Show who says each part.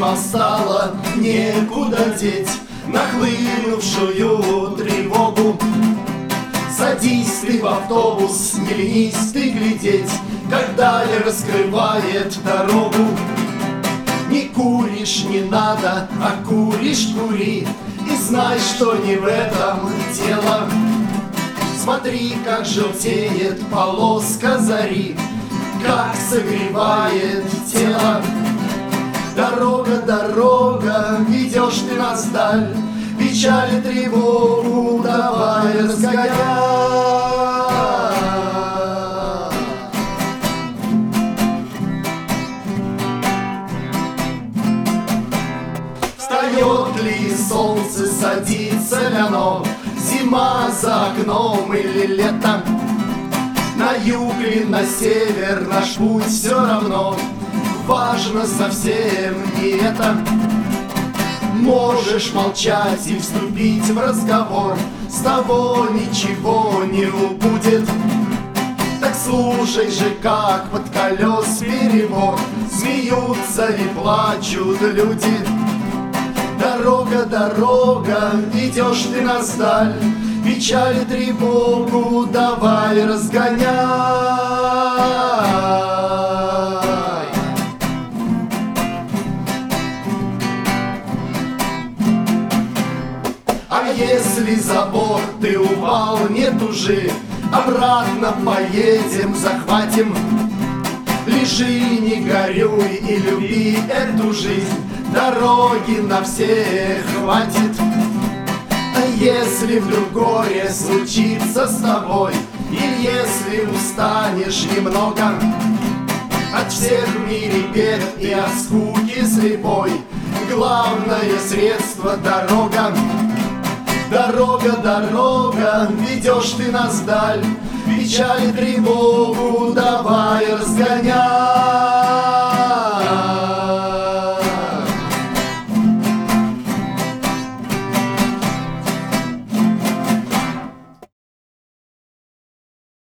Speaker 1: вам стало некуда деть нахлынувшую тревогу. Садись ты в автобус, не ленись ты глядеть, когда ли раскрывает дорогу. Не куришь, не надо, а куришь, кури, и знай, что не в этом дело. Смотри, как желтеет полоска зари, как согревает тело. Дорога, дорога, ведешь ты нас вдаль, печаль и тревогу давай разгонять. Встает ли солнце, садится ли оно, зима за окном или лето? На юг или на север наш путь все равно, важно совсем не это. Можешь молчать и вступить в разговор, с того ничего не убудет. Так слушай же, как под колес перебор, смеются и плачут люди. Дорога, дорога, ведешь ты нас вдаль, печаль и тревогу давай разгоняй. А если за борт ты упал, не тужи, обратно поедем, захватим. Лежи, не горюй и люби эту жизнь, дороги на всех хватит. А если вдруг горе случится с тобой, или если устанешь немного от всех в мире бед и от скуки слепой, главное средство — дорога. Дорога, дорога, ведешь ты нас вдаль, печаль и тревогу давай разгонять.